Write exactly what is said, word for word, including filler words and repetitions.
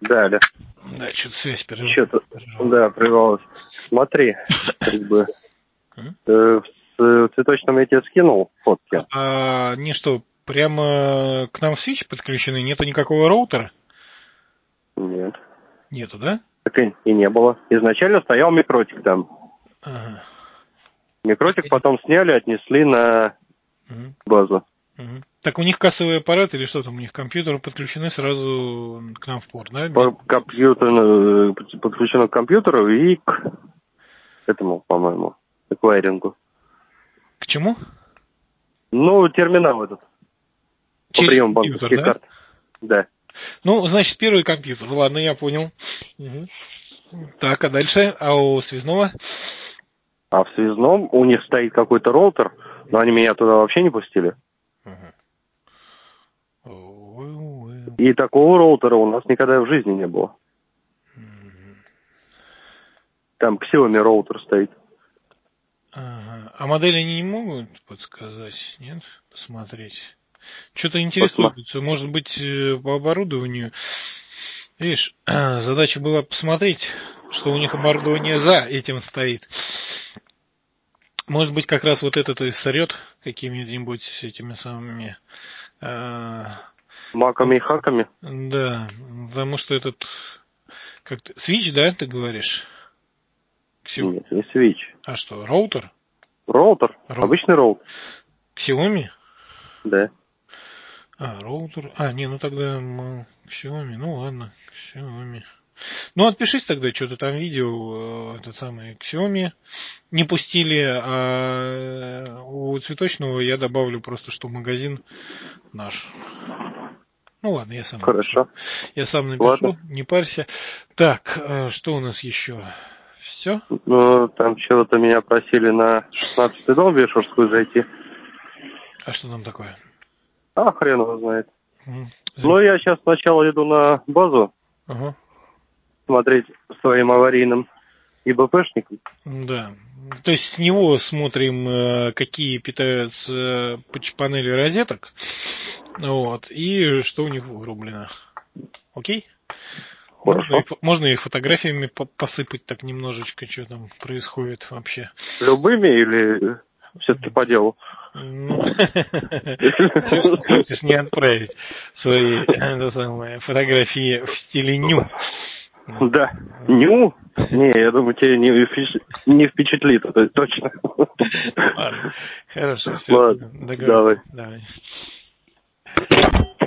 Да, да. Да, что-то связь прервалась. Что-то, да, прервалась. Смотри, как бы, э, в цветочном я тебе скинул фотки. А они что, прямо к нам в Switch подключены? Нету никакого роутера? Нет. Нету, да? Так и, и не было. Изначально стоял микротик там. Ага. Микротик потом сняли, отнесли на Угу. базу. Угу. Так у них кассовый аппарат или что там? У них компьютеры подключены сразу к нам в порт, да? По компьютеру, подключено к компьютеру и к этому, по-моему, к эквайрингу. К чему? Ну, терминал этот. По Через приему компьютер, банковских да? карт. Да. Ну, значит, первый компьютер. Ладно, я понял. Угу. Так, а дальше? А у связного? А в связном у них стоит какой-то роутер, но они меня туда вообще не пустили. Угу. И такого роутера у нас никогда в жизни не было. Там Xiaomi роутер стоит. Ага. А модели они не могут подсказать, нет? Посмотреть. Что-то интересуется. Может быть, по оборудованию. Видишь, задача была посмотреть, что у них оборудование за этим стоит. Может быть, как раз вот это то и сорет какими-нибудь с этими самыми... А... Маками и хаками? Да, потому что этот... Как ты... Switch, да, ты говоришь? Xiaomi. Нет, не Switch. А что, роутер? Роутер. Роутер. Обычный роутер. Xiaomi? Да. А, роутер. А, не, ну тогда Xiaomi. Ну ладно, Xiaomi. Ну, отпишись тогда, что ты там видел, этот самый Xiaomi не пустили, а у цветочного я добавлю просто, что магазин наш. Ну ладно, я сам Хорошо. напишу. Я сам напишу, ладно. Не парься. Так, что у нас еще? Все? Ну, там чего-то меня просили на шестнадцатый дом Вешерскую зайти. А что там такое? А, хрен его знает. Mm. Ну, я сейчас сначала иду на базу. Ага. Смотреть своим аварийным ИБПшником. Да. То есть с него смотрим, какие питаются панели розеток. Вот. И что у них вырублено. Окей? Можно их, можно их фотографиями посыпать так немножечко, что там происходит вообще. Любыми или все-таки по делу? Ну, все, что хочешь, не отправить свои фотографии в стиле ню. Да. Ню? Не, я думаю, тебе не впечатлит, это точно. Ладно, хорошо, все. Ладно, давай. Давай.